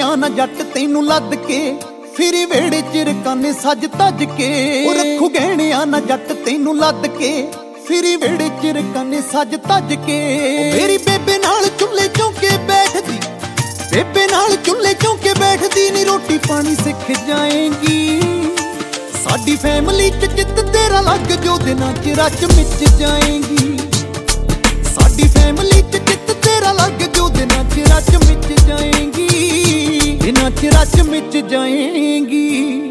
ਗਹਿਣਿਆਂ ਨਾ ਜੱਟ ਤੈਨੂੰ ਲੱਦ ਕੇ, ਫਿਰੀ ਵੇੜੇ ਚ ਰਕਾਨੇ ਸੱਜ ਤੱਜ ਕੇ। ਉਹ ਰੱਖੂ ਗਹਿਣਿਆਂ ਨਾ ਜੱਟ ਤੈਨੂੰ ਲੱਦ ਕੇ, ਫਿਰੀ ਵੇੜੇ ਚ ਰਕਾਨੇ ਸੱਜ ਤੱਜ ਕੇ। ਮੇਰੀ ਬੇਬੇ ਨਾਲ ਚੁੱਲ੍ਹੇ ਚੌਂਕੇ ਬੈਠਦੀ, ਬੇਬੇ ਨਾਲ ਚੁੱਲ੍ਹੇ ਚੌਂਕੇ ਬੈਠਦੀ ਨੀ, ਰੋਟੀ ਪਾਣੀ ਸਿੱਖ ਜਾਏਂਗੀ। ਸਾਡੀ ਫੈਮਿਲੀ ਚ ਚਿੱਤ ਤੇਰਾ ਲੱਗ ਜੋ ਦਿਨਾਂ ਚ ਰਚ ਮਿਚ ਜਾਏਂਗੀ। ਸਾਡੀ ਫੈਮਿਲੀ ਚ ਚਿੱਤ ਤੇਰਾ ਲੱਗ ਜੋ ਦਿਨਾਂ ਚ ਰਚ ਮਿਚ ਜਾਏਂਗੀ, ਦਿਨਾਂ ਚ ਰਚ ਮਿਚ ਜਾਏਂਗੀ।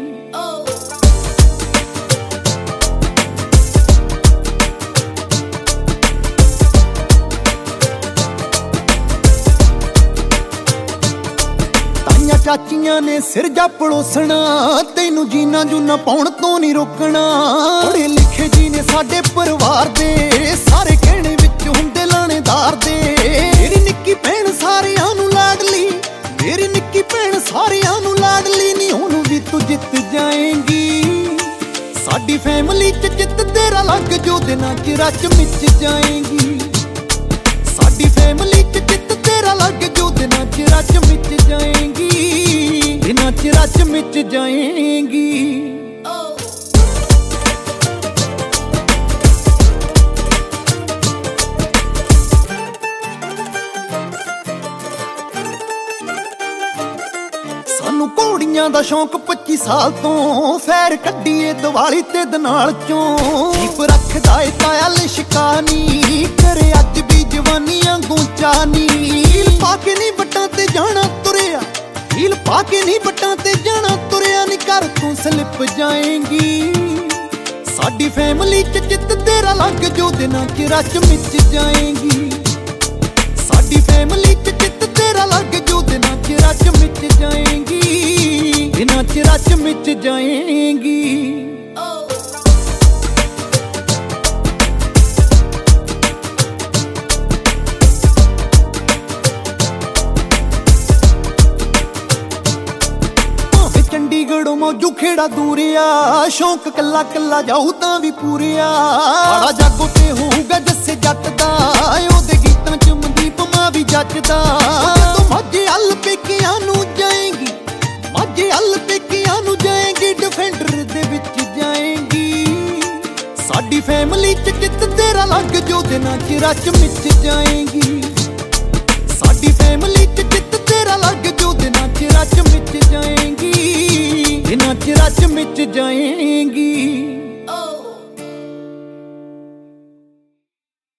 ਚਾਚੀਆਂ ਨੇ ਸਿਰ ਜਾ ਪਲੋਸਣਾ, ਤੈਨੂੰ ਜੀਨਾ ਜੂਨਾ ਪਾਉਣ ਤੋਂ ਨਹੀਂ ਰੋਕਣਾ। ਪੜ੍ਹੇ ਲਿਖੇ ਜੀ ਨੇ ਸਾਡੇ ਪਰਿਵਾਰ ਦੇ, ਸਾਰੇ ਕਹਿਣੇ ਵਿੱਚ ਹੁੰਦੇ ਲਾਣੇਦਾਰ ਦੇ। ਮੇਰੀ ਨਿੱਕੀ ਭੈਣ ਸਾਰਿਆਂ ਨੂੰ ਲਾਡਲੀ, ਮੇਰੀ ਨਿੱਕੀ ਭੈਣ ਸਾਰਿਆਂ ਨੂੰ ਲਾਡਲੀ ਨੀ, ਉਹਨੂੰ ਵੀ ਤੂੰ ਜਿੱਤ ਜਾਏਂਗੀ। ਸਾਡੀ ਫੈਮਿਲੀ ਚ ਜਿੱਤ ਤੇਰਾ ਲੱਗ ਜੋ ਦਿਨਾਂ ਚ ਰਚ ਮਿਚ ਜਾਏਂਗੀ। ਸਾਡੀ ਫੈਮਿਲੀ ਚ ਜਿੱਤ ਤੇਰਾ ਲੱਗ ਜੋ ਦਿਨਾਂ ਚ ਰਚ ਮਿਚ ਜਾਏਂਗੀ, ਦਿਨਾਂ ਚ ਰਚ ਮਿਚ ਜਾਏਂਗੀ। ਸਾਨੂੰ ਘੋੜੀਆਂ ਦਾ ਸ਼ੌਂਕ 25 ਸਾਲ ਤੋਂ, ਫੈਰ ਕੱਢੀਏ ਦੀਵਾਲੀ ਤੇ ਦਨਾਲ ਚੋਂ। ਦੀਪ ਰੱਖਦਾ ਏ ਤਾਇਆ ਲਿਸ਼ਕਾਨੀ, ਕਰੇ ਅੱਜ ਵੀ ਜਵਾਨੀਆਂ ਗੂੰਚਾ ਨੀ। ਹੀਲ ਪਾ ਕੇ ਨੀ ਵੱਟਾਂ ਤੇ ਜਾਣਾ ਤੁਰਿਆ, ਹੀਲ ਪਾ ਕੇ ਨੀ ਵੱਟਾਂ ਤੇ ਜਾਣਾ ਤੁਰਿਆ ਨੀ, ਘਰ ਤੂੰ ਸਲਿਪ ਜਾਏਂਗੀ। ਸਾਡੀ ਫੈਮਿਲੀ ਚ ਜਿੱਤ ਤੇਰਾ ਲੱਗ ਜੋ ਦਿਨਾਂ ਚ ਰਚ ਮਿਚ ਜਾਏਂਗੀ। ਸਾਡੀ ਫੈਮਿਲੀ ਚ ਜਿੱਤ ਤੇਰਾ ਲੱਗ ਜੋ ਦਿਨਾਂ ਚ ਰਚ ਮਿਚ ਜਾਏਂਗੀ, ਦਿਨਾਂ ਚ ਰਚ ਮਿਚ ਜਾਏਂਗੀ। ਚੰਡੀਗੜ੍ਹੋਂ ਮੌਜੂ ਖੇੜਾ ਦੂਰਿਆ, ਸ਼ੌਂਕ ਕੱਲਾ ਕੱਲਾ ਜਾਊ ਤਾਂ ਵੀ ਪੂਰਿਆ। ਆੜਾ ਜਾਗੋ ਤੇ ਹੋਊਗਾ ਜੱਸੇ ਜੱਟ ਦਾ, ਉਹਦੇ ਗੀਤਾਂ ਚ ਮਨਦੀਪ ਮਾਂ ਵੀ ਜੱਜਦਾ। ਜਦੋਂ ਮਾਝੇ ਹੱਲ ਪੇਕਿਆਂ ਨੂੰ ਜਾਏਂਗੀ, ਮਾਝੇ ਹੱਲ ਪੇਕਿਆਂ ਨੂੰ ਜਾਏਂਗੀ, ਡਿਫੈਂਡਰ ਦੇ ਵਿੱਚ ਜਾਏਂਗੀ। ਸਾਡੀ ਫੈਮਿਲੀ ਚ ਜਿੱਤ ਤੇਰਾ ਲੱਗ ਜੋ ਦਿਨਾਂ ਚ ਰਚ ਮਿਚ ਜਾਏਂਗੀ। ਸਾਡੀ ਫੈਮਿਲੀ ਚ ਜਿੱਤ ਤੇਰਾ ਲੱਗ ਜੋ ਦਿਨਾਂ ਚ ਰਚ ਮਿਚ ਜਾਏਂਗੀ, ਦਿਨਾਂ ਚ ਰਚ ਮਿਚ ਜਾਏਂਗੀ।